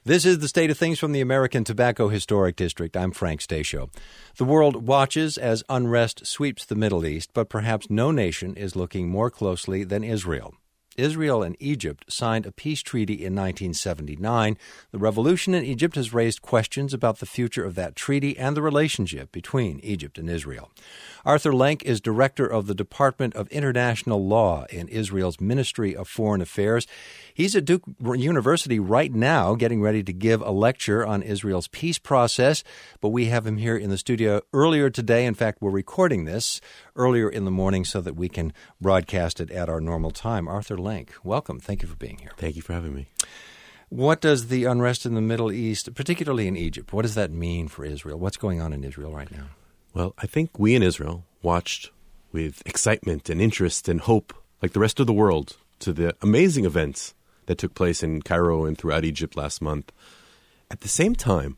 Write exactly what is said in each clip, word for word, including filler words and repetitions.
This is the State of Things from the American Tobacco Historic District. I'm Frank Stasio. The world watches as unrest sweeps the Middle East, but perhaps no nation is looking more closely than Israel. Israel and Egypt signed a peace treaty in nineteen seventy-nine. The revolution in Egypt has raised questions about the future of that treaty and the relationship between Egypt and Israel. Arthur Lenk is director of the Department of International Law in Israel's Ministry of Foreign Affairs. He's at Duke University right now getting ready to give a lecture on Israel's peace process, but we have him here in the studio earlier today. In fact, we're recording this earlier in the morning so that we can broadcast it at our normal time. Arthur Lenk, welcome. Thank you for being here. Thank you for having me. What does the unrest in the Middle East, particularly in Egypt, what does that mean for Israel? What's going on in Israel right now? Well, I think we in Israel watched with excitement and interest and hope, like the rest of the world, to the amazing events that took place in Cairo and throughout Egypt last month. At the same time,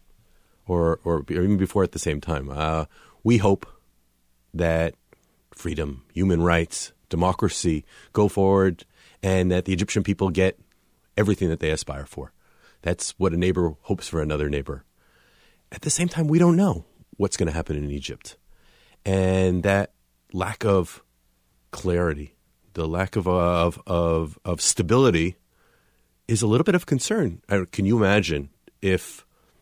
or, or even before at the same time, uh, we hope that freedom, human rights, democracy go forward and that the Egyptian people get everything that they aspire for. That's what a neighbor hopes for another neighbor. At the same time, we don't know what's going to happen in Egypt. And that lack of clarity, the lack of, of, of, of stability is a little bit of concern. Can you imagine if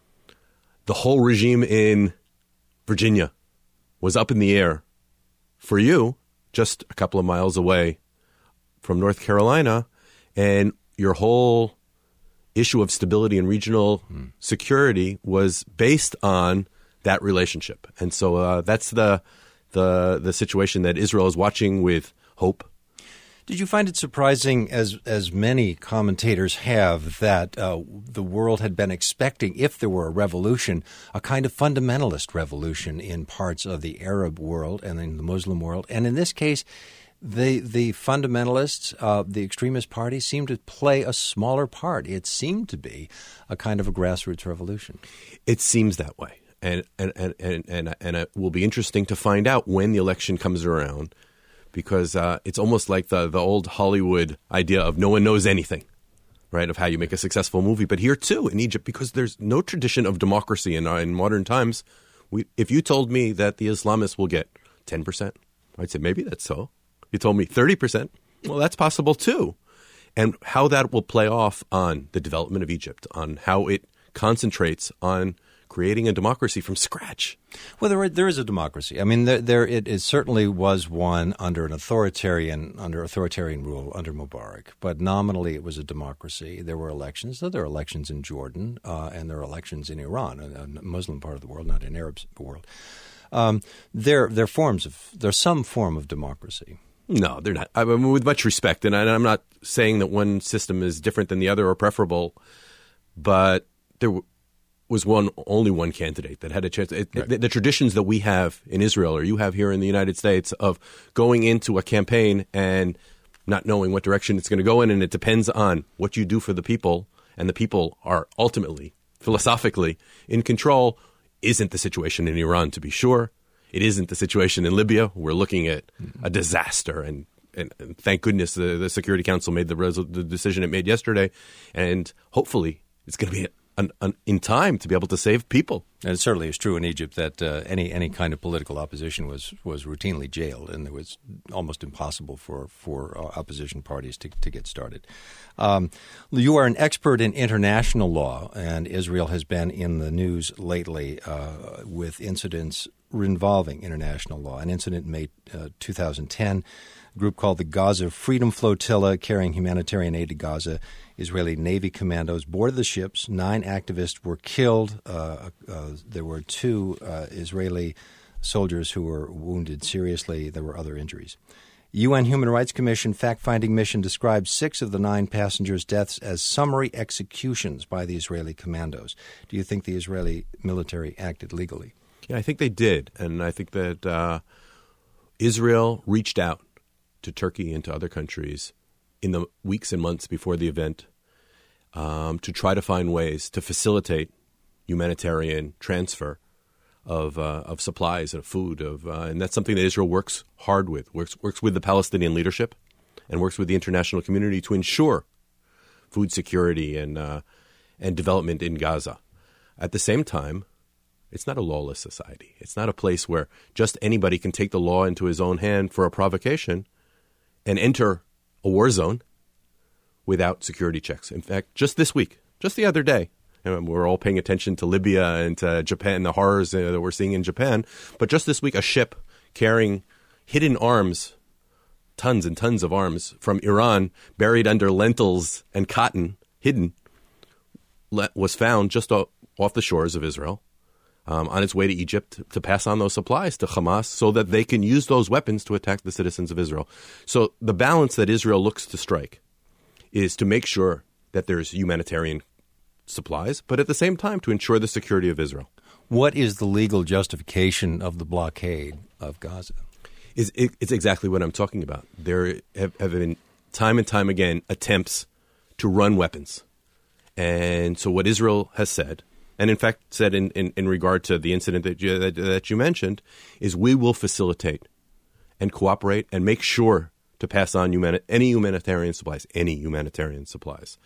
the whole regime in Virginia was up in the air for you just a couple of miles away from North Carolina, and your whole issue of stability and regional mm. security was based on that relationship. And so uh, that's the, the the situation that Israel is watching with hope. Did you find it surprising, as as many commentators have, that uh, the world had been expecting, if there were a revolution, a kind of fundamentalist revolution in parts of the Arab world and in the Muslim world? And in this case, the the fundamentalists, uh, the extremist parties, seemed to play a smaller part. It seemed to be a kind of a grassroots revolution. It seems that way. And and, and, and, and, and it will be interesting to find out when the election comes around, because uh, it's almost like the, the old Hollywood idea of no one knows anything, right, of how you make a successful movie. But here, too, in Egypt, because there's no tradition of democracy in, uh, in modern times, we, if you told me that the Islamists will get ten percent, I'd say maybe that's so. You told me thirty percent, well, that's possible, too. And how that will play off on the development of Egypt, on how it concentrates on creating a democracy from scratch. Well, there, there is a democracy. I mean, there, there it, it certainly was one under an authoritarian under authoritarian rule under Mubarak, but nominally it was a democracy. There were elections. So there are elections in Jordan, uh, and there are elections in Iran, a, a Muslim part of the world, not an Arab world. Um, there, there are forms of there's some form of democracy. No, they're not. I mean, with much respect, and I, I'm not saying that one system is different than the other or preferable, but there was one only one candidate that had a chance. It, right. the, the traditions that we have in Israel, or you have here in the United States, of going into a campaign and not knowing what direction it's going to go in, and it depends on what you do for the people, and the people are ultimately, philosophically, in control, isn't the situation in Iran, to be sure. It isn't the situation in Libya. We're looking at a disaster, and, and, and thank goodness the, the Security Council made the, resol- the decision it made yesterday, and hopefully it's going to be An, an, in time to be able to save people. And it certainly is true in Egypt that uh, any any kind of political opposition was was routinely jailed, and it was almost impossible for for uh, opposition parties to, to get started. Um, you are an expert in international law, and Israel has been in the news lately uh, with incidents involving international law. An incident in May uh, two thousand ten, a group called the Gaza Freedom Flotilla, carrying humanitarian aid to Gaza. Israeli Navy commandos boarded the ships. Nine activists were killed. Uh, uh, there were two uh, Israeli soldiers who were wounded seriously. There were other injuries. U N Human Rights Commission fact-finding mission described six of the nine passengers' deaths as summary executions by the Israeli commandos. Do you think the Israeli military acted legally? Yeah, I think they did. And I think that uh, Israel reached out to Turkey and to other countries in the weeks and months before the event um, to try to find ways to facilitate humanitarian transfer of uh, of supplies, of food, of uh, and that's something that Israel works hard with, works works with the Palestinian leadership, and works with the international community to ensure food security and uh, and development in Gaza. At the same time, it's not a lawless society. It's not a place where just anybody can take the law into his own hand for a provocation and enter a war zone without security checks. In fact, just this week, just the other day, and we're all paying attention to Libya and to Japan, the horrors uh, that we're seeing in Japan. But just this week, a ship carrying hidden arms, tons and tons of arms from Iran, buried under lentils and cotton, hidden, was found just off the shores of Israel, um, on its way to Egypt to pass on those supplies to Hamas so that they can use those weapons to attack the citizens of Israel. So the balance that Israel looks to strike is to make sure that there's humanitarian supplies, but at the same time to ensure the security of Israel. What is the legal justification of the blockade of Gaza? Is it, it's exactly what I'm talking about. There have, have been time and time again attempts to run weapons. And so what Israel has said, and in fact said in, in, in regard to the incident that you, that, that you mentioned, is we will facilitate and cooperate and make sure to pass on humani- any humanitarian supplies, any humanitarian supplies.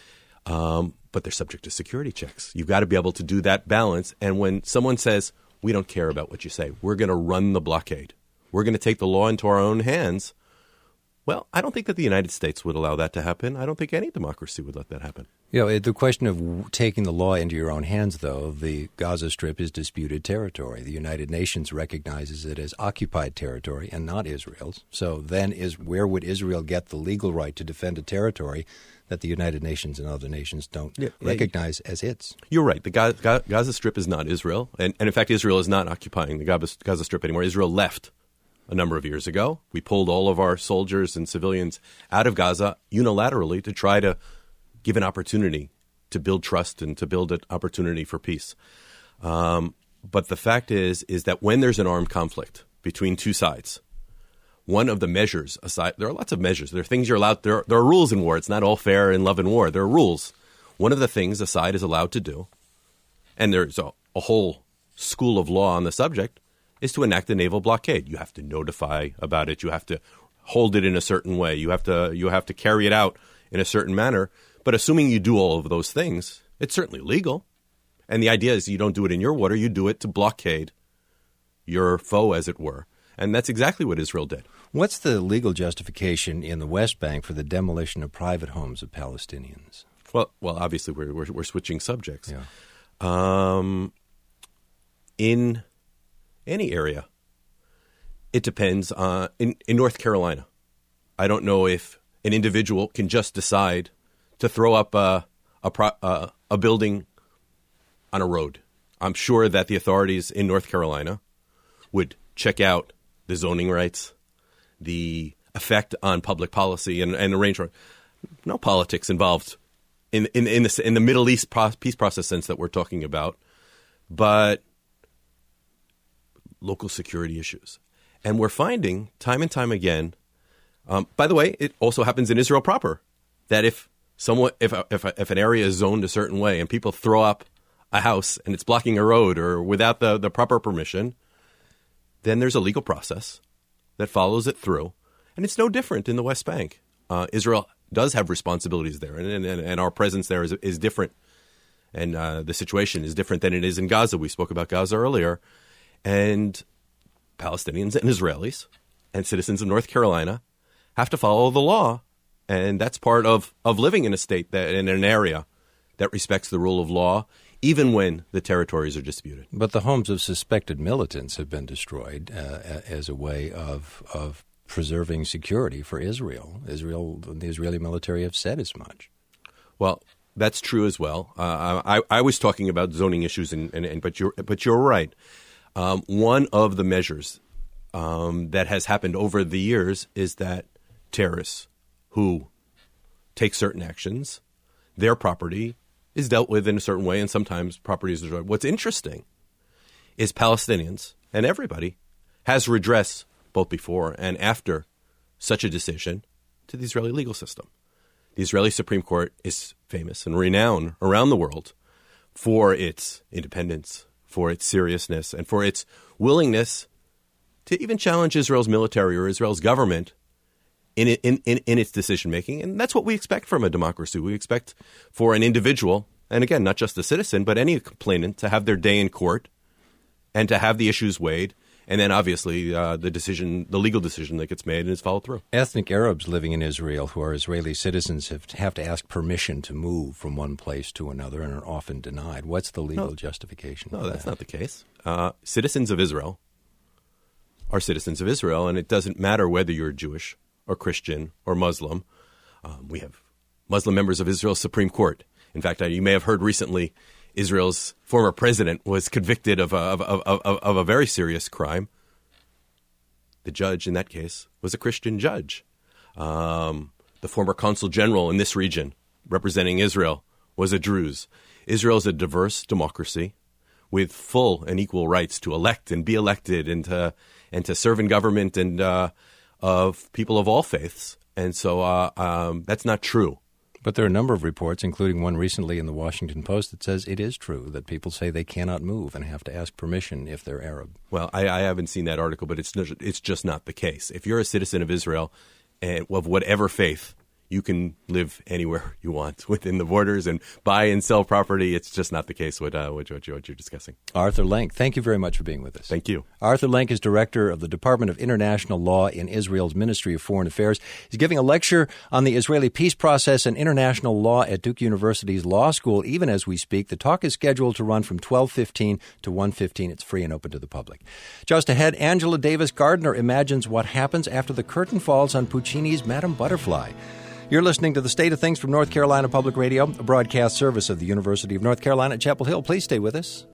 Um, but they're subject to security checks. You've got to be able to do that balance. And when someone says, we don't care about what you say, we're going to run the blockade, we're going to take the law into our own hands, well, I don't think that the United States would allow that to happen. I don't think any democracy would let that happen. You know, the question of taking the law into your own hands, though, the Gaza Strip is disputed territory. The United Nations recognizes it as occupied territory and not Israel's. So then is where would Israel get the legal right to defend a territory that the United Nations and other nations don't yeah, recognize yeah. as its? You're right. The Gaza, Gaza Strip is not Israel. And, and in fact, Israel is not occupying the Gaza, Gaza Strip anymore. Israel left a number of years ago. We pulled all of our soldiers and civilians out of Gaza unilaterally to try to give an opportunity to build trust and to build an opportunity for peace. Um, but the fact is, is that when there's an armed conflict between two sides, one of the measures aside, there are lots of measures. There are things you're allowed, there are, there are rules in war. It's not all fair in love and war. There are rules. One of the things a side is allowed to do, and there's a, a whole school of law on the subject, is to enact a naval blockade. You have to notify about it. You have to hold it in a certain way. You have to you have to carry it out in a certain manner. But assuming you do all of those things, it's certainly legal. And the idea is you don't do it in your water. You do it to blockade your foe, as it were. And that's exactly what Israel did. What's the legal justification in the West Bank for the demolition of private homes of Palestinians? Well, well, obviously we're we're, we're switching subjects. Yeah. Um, in any area, it depends on. In, in North Carolina, I don't know if an individual can just decide to throw up a a, pro, uh, a building on a road. I'm sure that the authorities in North Carolina would check out the zoning rights, the effect on public policy, and, and arrange for no politics involved in in in the, in the Middle East pro- peace process sense that we're talking about, but local security issues. And we're finding time and time again, um, by the way, it also happens in Israel proper, that if someone, if a, if, a, if an area is zoned a certain way and people throw up a house and it's blocking a road or without the, the proper permission, then there's a legal process that follows it through. And it's no different in the West Bank. Uh, Israel does have responsibilities there, and, and, and our presence there is, is different. And uh, the situation is different than it is in Gaza. We spoke about Gaza earlier. And Palestinians and Israelis and citizens of North Carolina have to follow the law. And that's part of, of living in a state, that in an area that respects the rule of law, even when the territories are disputed. But the homes of suspected militants have been destroyed uh, as a way of of preserving security for Israel. Israel, the Israeli military have said as much. Well, that's true as well. Uh, I, I was talking about zoning issues, and, and, and but you're but you're right. Um, one of the measures um, that has happened over the years is that terrorists who take certain actions, their property is dealt with in a certain way, and sometimes property is destroyed. What's interesting is Palestinians and everybody has redress both before and after such a decision to the Israeli legal system. The Israeli Supreme Court is famous and renowned around the world for its independence, for its seriousness, and for its willingness to even challenge Israel's military or Israel's government in in in, in its decision-making. And that's what we expect from a democracy. We expect for an individual, and again, not just the citizen, but any complainant, to have their day in court and to have the issues weighed. And then, obviously, uh, the decision, the legal decision that gets made and is followed through. Ethnic Arabs living in Israel who are Israeli citizens have to, have to ask permission to move from one place to another and are often denied. What's the legal no, justification? No, for that's that? not the case. Uh, citizens of Israel are citizens of Israel, and it doesn't matter whether you're Jewish or Christian or Muslim. Um, we have Muslim members of Israel's Supreme Court. In fact, you may have heard recently Israel's former president was convicted of a, of, of, of, of a very serious crime. The judge in that case was a Christian judge. Um, the former consul general in this region representing Israel was a Druze. Israel is a diverse democracy with full and equal rights to elect and be elected and to, and to serve in government and uh, of people of all faiths. And so uh, um, that's not true. But there are a number of reports, including one recently in the Washington Post, that says it is true that people say they cannot move and have to ask permission if they're Arab. Well, I, I haven't seen that article, but it's it's just not the case. If you're a citizen of Israel and of whatever faith, you can live anywhere you want within the borders and buy and sell property. It's just not the case with uh, what, what, you're, what you're discussing. Arthur Lenk, thank you very much for being with us. Thank you. Arthur Lenk is director of the Department of International Law in Israel's Ministry of Foreign Affairs. He's giving a lecture on the Israeli peace process and international law at Duke University's Law School, even as we speak. The talk is scheduled to run from twelve fifteen to one fifteen. It's free and open to the public. Just ahead, Angela Davis Gardner imagines what happens after the curtain falls on Puccini's Madame Butterfly. You're listening to The State of Things from North Carolina Public Radio, a broadcast service of the University of North Carolina at Chapel Hill. Please stay with us.